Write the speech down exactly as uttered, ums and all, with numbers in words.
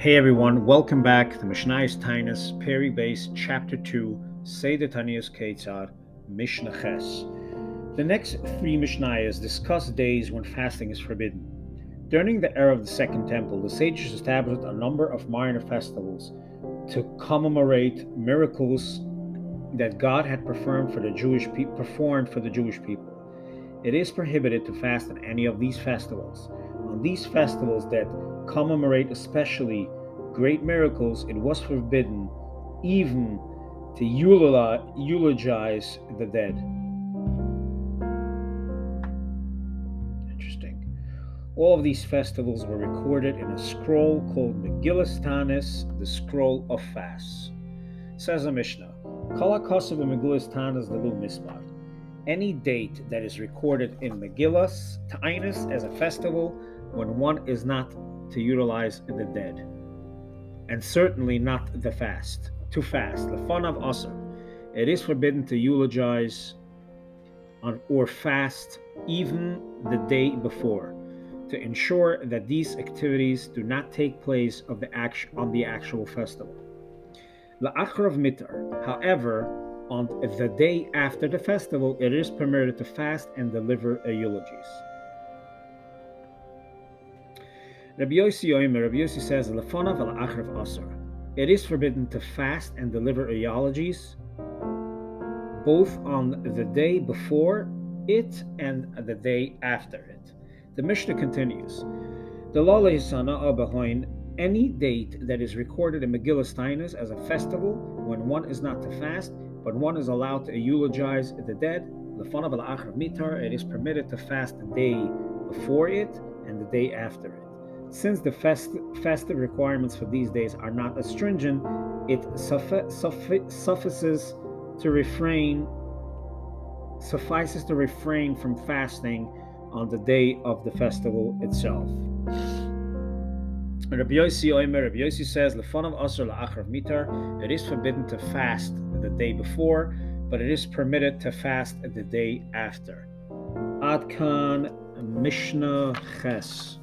Hey everyone, welcome back to Mishnayos Tainus, Peri Base, Chapter two, Seder Tanius Ketzar, Mishnah Ches. The next three Mishnayos discuss days when fasting is forbidden. During the era of the Second Temple, the sages established a number of minor festivals to commemorate miracles that God had performed for the Jewish pe- performed for the Jewish people. It is prohibited to fast on any of these festivals. On these festivals that commemorate especially great miracles, it was forbidden even to eulogize the dead. Interesting. All of these festivals were recorded in a scroll called Megillas Tanis, the Scroll of Fasts. Says the Mishnah, Kol HaKosav Megillas Tanis Lelu Mispat. Any date that is recorded in Megillas Tainus as a festival when one is not to utilize the dead, and certainly not the fast, to fast. Lefanav Asr. It is forbidden to eulogize on or fast even the day before, to ensure that these activities do not take place of the act- on the actual festival. La'achrav mitar. However, on the day after the festival, it is permitted to fast and deliver eulogies. Rabbi Yossi Omer, Rabbi Yossi says, "Lefonav al-achrav asur." It is forbidden to fast and deliver eulogies, both on the day before it and the day after it. The Mishnah continues, "The law lehisana abahoin." Any date that is recorded in Megillas Tainus as a festival when one is not to fast, but one is allowed to eulogize the dead, Lefanav al-achrav mitar, it is permitted to fast the day before it and the day after it. Since the fest, festive requirements for these days are not as stringent, it suffi- suffi- suffices to refrain, suffices to refrain from fasting on the day of the festival itself. Rabbi Yossi Omer, Rabbi Yossi says, "Lefanav asur la'achrav mitar." It is forbidden to fast the day before, but it is permitted to fast the day after. Ad kan Mishnah Ches.